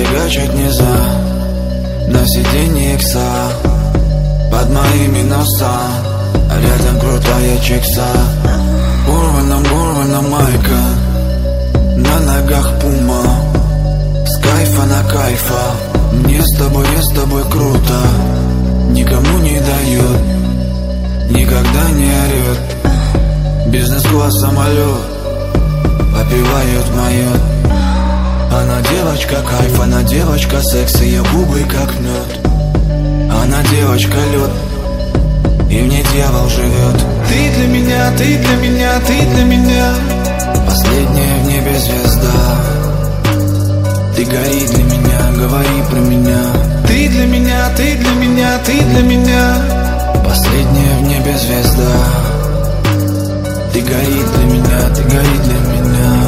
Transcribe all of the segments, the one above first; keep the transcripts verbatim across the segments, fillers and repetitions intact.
Фигачить нельзя на сиденье икса, под моими носами, рядом крутая чикса. Порвана, порвана майка, на ногах пума, с кайфа на кайфа. Мне с тобой, мне с тобой круто, никому не дает, никогда не орет. Бизнес-класс самолет, попивает моет. Она девочка кайф, она девочка секс, ее губы как мед. Она девочка лед, и в ней дьявол живет. Ты для меня, ты для меня, ты для меня последняя в небе звезда. Ты гори для меня, говори про меня. Ты для меня, ты для меня, ты для меня последняя в небе звезда. Ты гори для меня, ты гори для меня.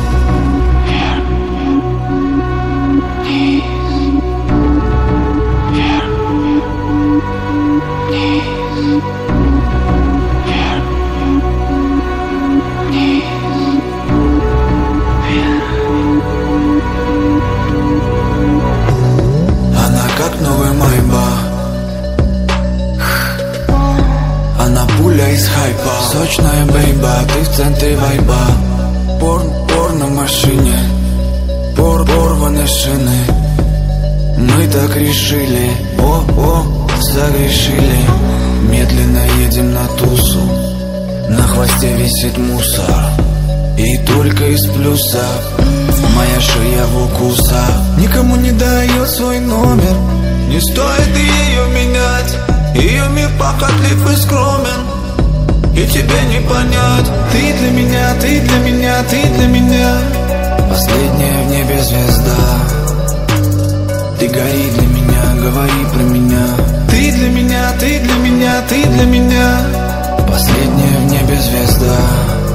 Она как новый Майбах, она пуля из хайпа. Сочная бейба, ты в центре вайба. Порн, порн на машине, пор, порваны шины. Мы так решили, о, о, согрешили. Медленно едем на тусу, на хвосте висит мусор, и только из плюса моя шея в укусах. Никому не дает свой номер, не стоит ее менять. Ее мир похотлив и скромен, и тебе не понять. Ты для меня, ты для меня, ты для меня последняя в небе звезда. Ты гори для меня, говори про меня. Ты для меня, ты для меня, ты для меня последняя в небе звезда.